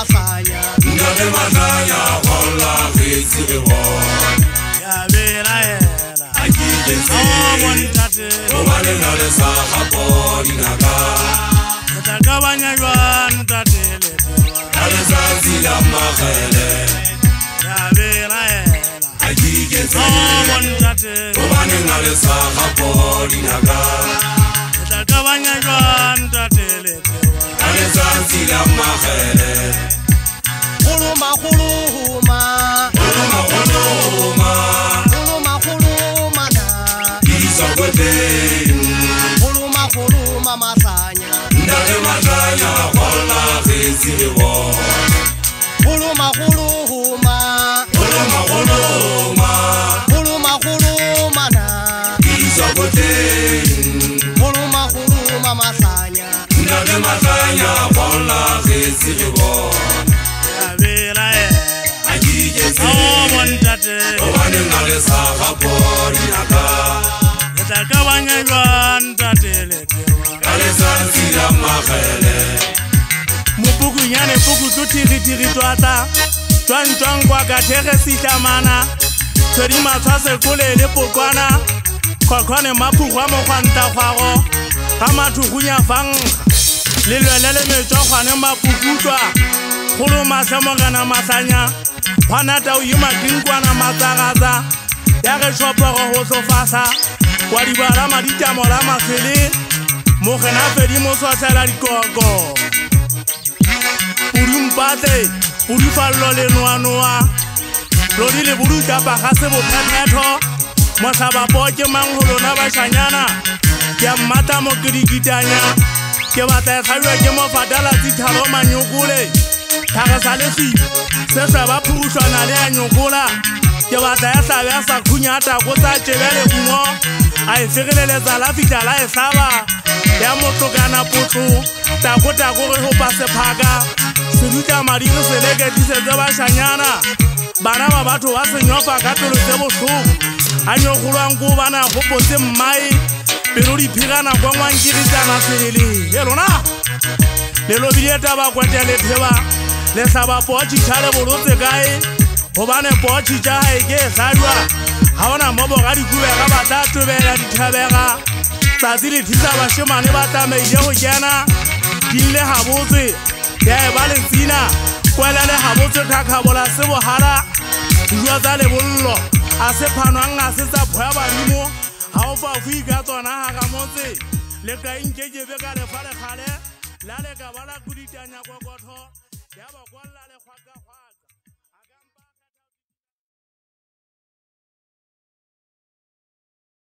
masanya Ntate Masanya holla khitsi e bona ya bela yela Akitse bontate o bane na le sa gapo dinaka ta ka banya jwa ntate le Ale sa zila magele ya bela yela Akitse bontate o bane na le sa gapo dinaka ta ka banya jwa ntate le Ale sa zila magele Kuluma kuluma Kuluma kuluma kuluma kuluma na Isa kweteni kuluma kuluma masanya Ntate Masanya holla khitsi e bona kuluma kuluma Kuluma kuluma kuluma kuluma na Isa kweteni kuluma kuluma masanya Ntate Masanya holla khitsi e bona ya bela yela Akitse bontate o bane na le sa gapo dinaka ta ka banya jwa ntate le Ale sa zila magele Mupuku nyane puku tutiri twata Twang kwa katere sitamana Twedi matwase kule le pokwana Kwakwane mapukwa mokwanta kwago Kama tukunya fang Lilwelele mecho kwane mapukutwa Kulu masemogana masanya Kwanata uyuma kinkwana matagaza Yage shoporo hoso fasa Wadibara madita mola masili Mokena fedi moswasela dikoko Puri mpate, puri fallo le noa Lodi le buru japa khase bo phaneto Mosaba poke mangholo na bashanyana Ke mmata mo kirikitanya Ke bata khawe ke mo fadala tsithalo manyukule Thaga sale fi se ba phurushwana le anyukula Ke bata ya sabe ya sa khunyata go tsa tshebele kumo ai segelele tsala fitala e saba ya motokana potlo takota go re ho pase phaka seduta madi re seleke disetse bashanyana bana ba batho ba senyofa ka tolo tse bohloko a nyogolwang go bana go potse mmai pero di phigana kwa ngwankiritana sele ye lona le lobile taba kwete le theba le saba pochi tshale bolotse kae go bane pochi tsa hae ke sadwa ha ona mobo ga dikube ga bata tobela dithabega tsatsi le thisa bashemane ba tamaile go kena dile ha botse ya e ba le tsina kwela le ha botse thakhabola se bohala jwa tsa le bollo a se phanwang a se tsa phoya badimo ha o fa fu ka tsona ha ga motse le ka inkejebe ka le fa le khale la le ka bala kuditanya kokotho ya ba kwalla